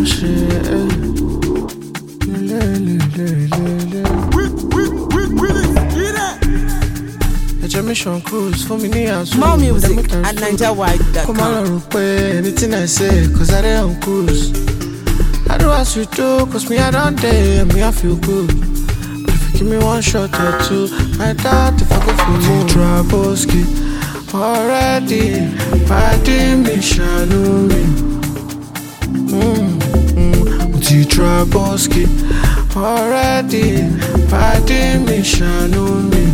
Mission cruise for me near more music at NigerWide.com. Come on, pay anything I say, cause I dey on cruise. I do as you do, cause me I don't dare, me I feel good. But if you give me one shot or two, I doubt if I go for more. Traboski, already, party me, shanu me. Traboski, already, party me, shanu me.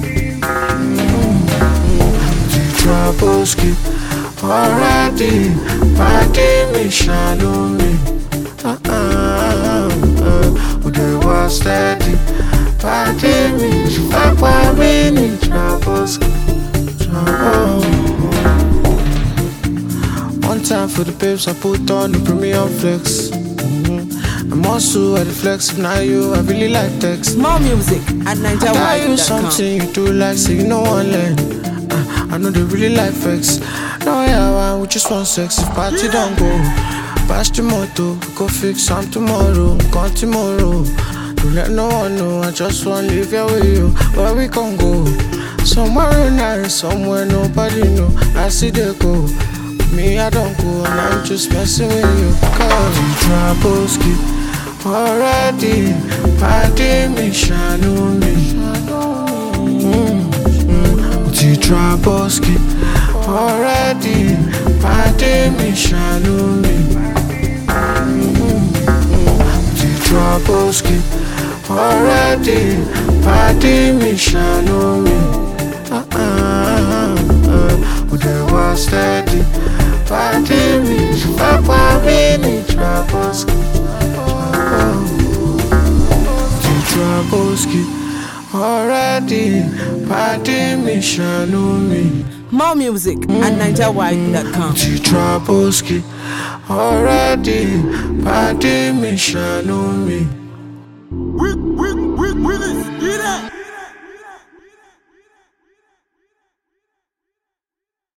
Traboski, already, party me, shanu me. They was steady, party me, papa me, Traboski. One time for the babes, I put on the premium flex. I'm also at the flex, now you, I really like text. More music at NigerWide.com. I tell you something you do like, so you know one learn. I know they really like flex. No, yeah, we just want sex. If party don't go, pass the motto. We go fix some tomorrow, come tomorrow. Don't let no one know, I just want to live here with you. Where we can go? Somewhere nice, somewhere nobody know. I see they go. Me, I don't go, and I'm just messing with you. Cause you Traboski, already, party me, shanu me. Traboski, already, party me, shanu me. Traboski, already, party me, shanu me. They was steady, party me, papa me, Traboski. Traboski, already, party me, shanu me. More music at NigerWide.com. Traboski, already, party me, shanu me. Willis, get it!